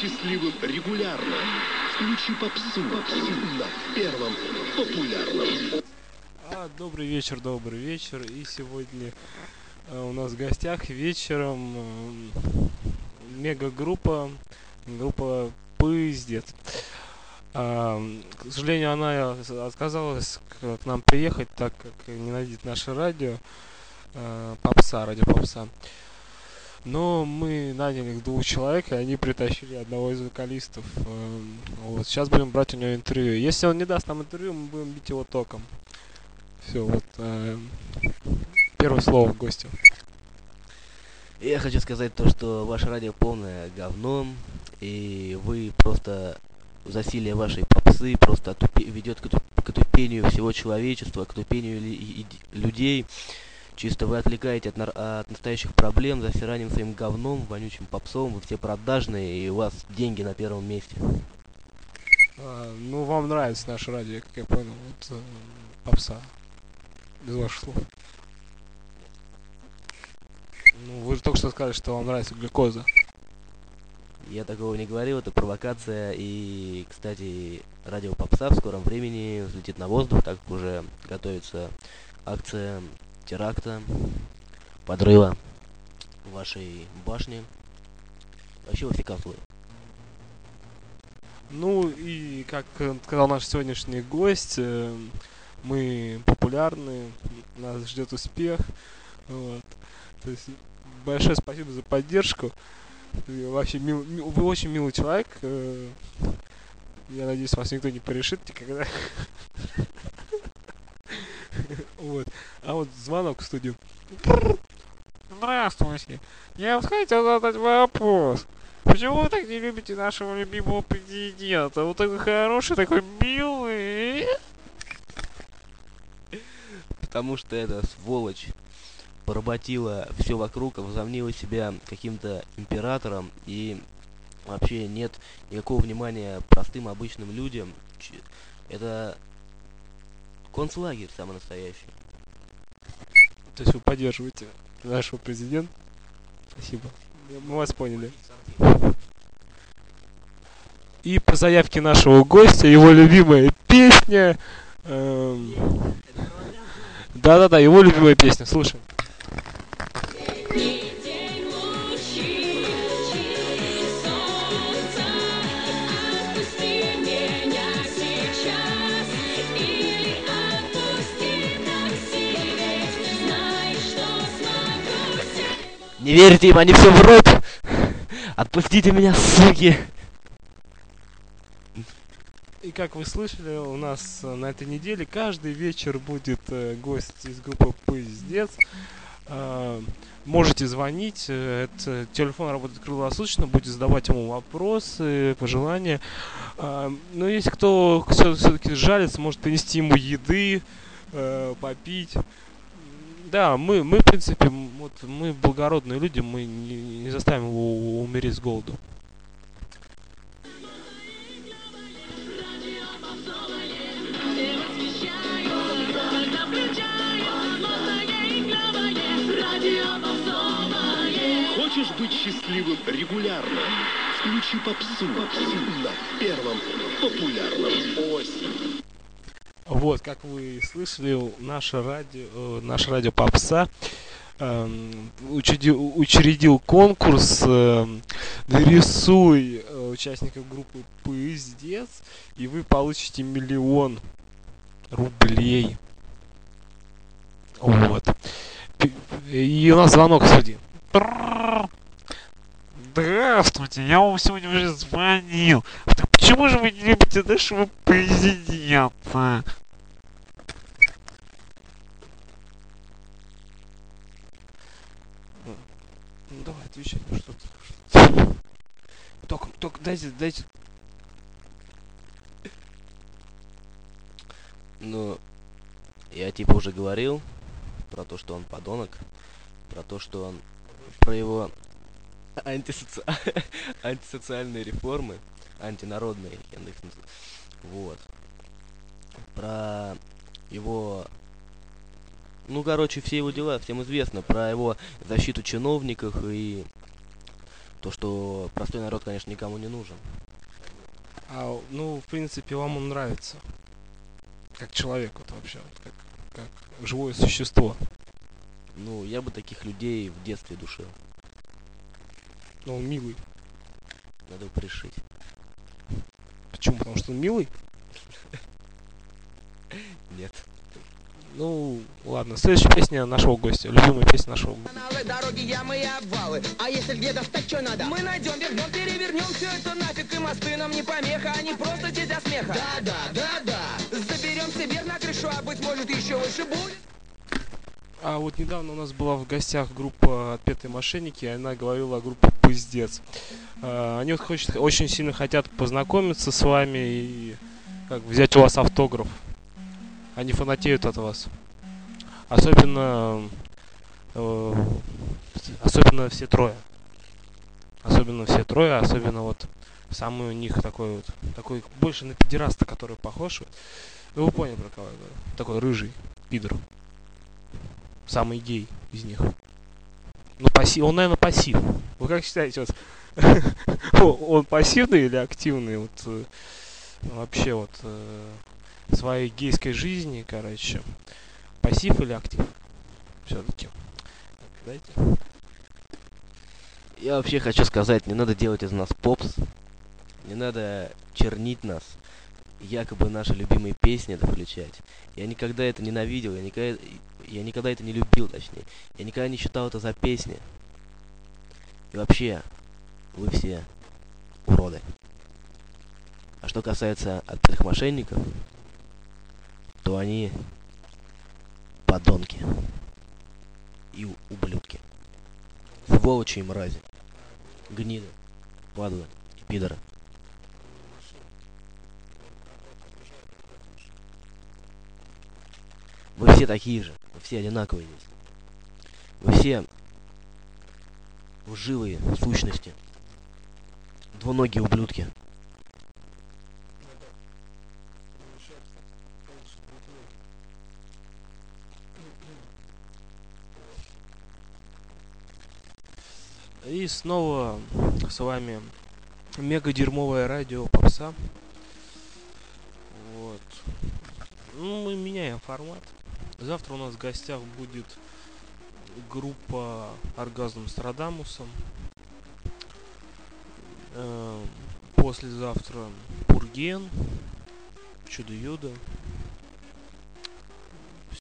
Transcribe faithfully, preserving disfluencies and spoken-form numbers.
счастливым регулярно. Включи попсу на первом популярном. А, добрый вечер, добрый вечер. И сегодня э, у нас в гостях вечером э, мега-группа, группа «Пиздец». А, к сожалению, она отказалась к, к нам приехать, так как ненавидит наше радио, э, попса, радио попса. Но мы наняли двух человек, и они притащили одного из вокалистов. Э, вот. Сейчас будем брать у него интервью. Если он не даст нам интервью, мы будем бить его током. Все, вот э, первое слово гостю. Я хочу сказать то, что ваше радио полное говно, и вы просто засилие вашей попсы просто отупе- ведет к, отуп- к отупению всего человечества, к отупению ли- и- и- людей. Чисто вы отвлекаете от, нар- от настоящих проблем засиранием своим говном, вонючим попсом, вы все продажные, и у вас деньги на первом месте. А, ну, вам нравится наше радио, как я понял, вот э, попса. Без ваших слов. Ну, вы же только что сказали, что вам нравится глюкоза. Я такого не говорил, это провокация, и, кстати, радио попса в скором времени взлетит на воздух, так как уже готовится акция теракта, подрыва вашей башни. Вообще вы фикафлы. Ну, и как э, сказал наш сегодняшний гость, э, мы популярны, нас ждет успех. Вот. То есть, большое спасибо за поддержку. Вы вообще мил, мил- вы очень милый человек. э, Я надеюсь, вас никто не порешит никогда. Вот. А вот звонок в студию. Здравствуйте. Я вот хотел задать вопрос. Почему вы так не любите нашего любимого президента? Он такой хороший, такой милый. Потому что эта сволочь поработила все вокруг, возомнила себя каким-то императором, и вообще нет никакого внимания простым обычным людям. Ч- Это концлагерь самый настоящий. То есть вы поддерживаете нашего президента? Спасибо. Мы вас поняли. И по заявке нашего гостя, его любимая песня. эм, Да-да-да, его любимая песня. Слушаем. Не верьте им, они все врут! Отпустите меня, суки! И как вы слышали, у нас э, на этой неделе каждый вечер будет э, гость из группы «Пиздец». Э, Можете звонить, э, это, телефон работает круглосуточно, будете задавать ему вопросы, пожелания. Э, Но если кто все-таки жалится, может принести ему еды, э, попить. Да, мы, мы, в принципе, м, вот мы благородные люди, мы не, не заставим его умереть с голоду. Хочешь быть счастливым регулярно? Включи попсу на первом популярном. Осень. Вот, как вы слышали, наше радио, э, наше радио попса эм, учредил, учредил конкурс эм, «Нарисуй э, участников группы «Пиздец», и вы получите миллион рублей. Вот. П- И у нас звонок в студии. Здравствуйте, я вам сегодня уже звонил. Так почему же вы не любите нашего президента? Ну давай, отвечай, ну что ты. Только, только дайте, дайте. Ну, я типа уже говорил про то, что он подонок, про то, что он, про его антисоци... антисоциальные реформы, антинародные, я их называю. Вот. Про его... Ну, короче, все его дела, всем известно. Про его защиту чиновников и То, что простой народ, конечно, никому не нужен. А, ну, в принципе, вам он нравится. Как человек, вот вообще, вот как, как живое существо. Ну, я бы таких людей в детстве душил. Но он милый. Надо бы пришить. Почему? Потому что он милый? Нет. Ну, ладно. Следующая песня нашего гостя. Любимая песня нашего гостя. Каналы, дороги, ямы и обвалы. А если где-то встать, что надо? Мы найдем, вернем, перевернем все это нафиг. И мосты нам не помеха, они просто те для смеха. Да-да, да-да. Заберемся вверх на крышу, а быть может еще выше будет. А вот недавно у нас была в гостях группа «Отпетые мошенники», и она говорила о группе «Пиздец». А, они вот хочет, очень сильно хотят познакомиться с вами и как, взять у вас автограф. Они фанатеют от вас. Особенно... Э, особенно все трое. Особенно все трое, особенно вот самый у них такой вот... Такой больше на педераста, который похож. Ну вы поняли, про кого я говорю. Такой рыжий пидор. Самый гей из них. Ну, пассив, он, наверное, пассив. Вы как считаете, вот, он пассивный или активный? Вот э, вообще вот э, в своей гейской жизни, короче, пассив или актив? Все-таки. Дайте. Я вообще хочу сказать, не надо делать из нас попс. Не надо чернить нас. Якобы наши любимые песни это включать. Я никогда это ненавидел, я никогда, я никогда это не любил, точнее. Я никогда не считал это за песни. И вообще, вы все уроды. А что касается отпетых мошенников, то они подонки. И ублюдки. Сволочи и мрази. Гниды. Падлы и пидоры. Вы все такие же, вы все одинаковые здесь. Вы все лживые сущности. Двуногие ублюдки. И снова с вами мега дерьмовое радио попса. Вот. Ну, мы меняем формат. Завтра у нас в гостях будет группа Оргазм Страдамусом. Э, послезавтра Пурген, Чудо-Юдо.